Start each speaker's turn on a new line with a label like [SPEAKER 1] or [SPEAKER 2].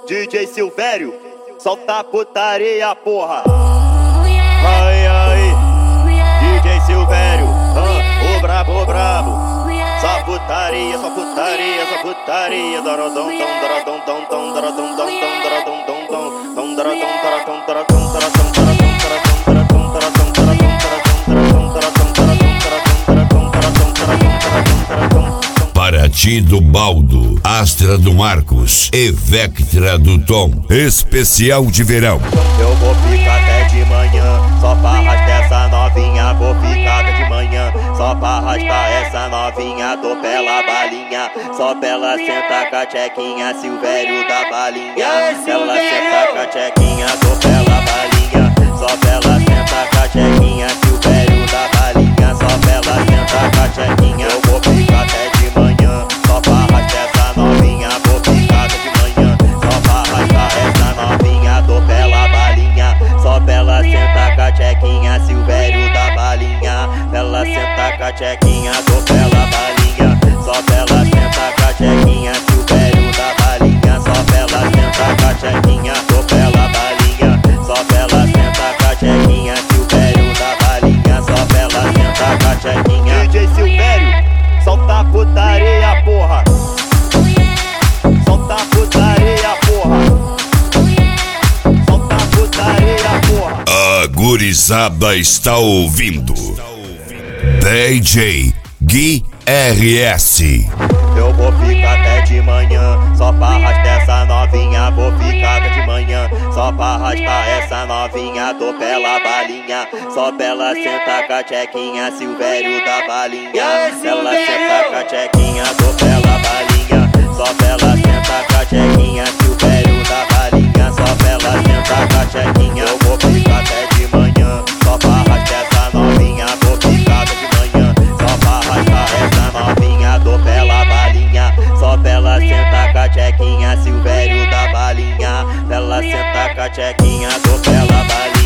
[SPEAKER 1] DJ Silvério, solta a putaria, porra. Ai, ai, DJ Silvério, o brabo, Só putaria, só putaria, só putaria. Dorodom, dom, dorodom, dom, dom, dorodom, dom, dom, dorodom, dom, dom, dom, dorodom, dorodom, dorodom, dorodom,
[SPEAKER 2] Paraty do Baldo, Astra do Marcos e Vectra do Tom. Especial de verão.
[SPEAKER 1] Eu vou ficar até de manhã, só pra arrastar essa novinha. Vou ficar até de manhã, só pra arrastar essa novinha. Tô pela balinha, só pra ela sentar com a tchequinha. Silvério da balinha, ela senta com a tchequinha. Tô pela balinha, só pra ela sentar com a tchequinha. Silvério da balinha, só pra ela sentar com a tchequinha. Eu vou ficar até de manhã, só pra arrastar essa novinha. Vou ficar até de manhã, só pra arrastar essa novinha. Tô pela balinha, só pra ela sentar com a tchequinha. Silvério da balinha, ela senta com a tchequinha. Tô pela balinha, só pra ela sentar com a tchequinha. Silvério da balinha, só pra ela sentar com a tchequinha. Tô pela balinha, só pra ela sentar com a tchequinha. Silvério da balinha, só pra ela sentar com a tchequinha. DJ Silvério, solta a putaria, porra. Solta a putaria, porra. Solta a putaria, porra.
[SPEAKER 2] A gurizada está ouvindo DJ Gui RS.
[SPEAKER 1] Eu vou ficar até de manhã, só pra arrastar essa novinha. Vou ficar até de manhã, só pra arrastar essa novinha. Tô pela balinha, só pra ela sentar com a tchequinha. Silvério da balinha, ela senta com a tchequinha. Tô pela balinha, só pra ela sentar com a tchequinha. Silvério da balinha, só pra ela sentar com a tchequinha. Eu vou ficar até de manhã, só pra arrastar essa novinha. Vou ficar até de manhã, só pra arrastar essa novinha. Tô pela balinha, só pra ela sentar com a tchequinha. Silvério da balinha, ela senta com a tchequinha. Tô pela balinha.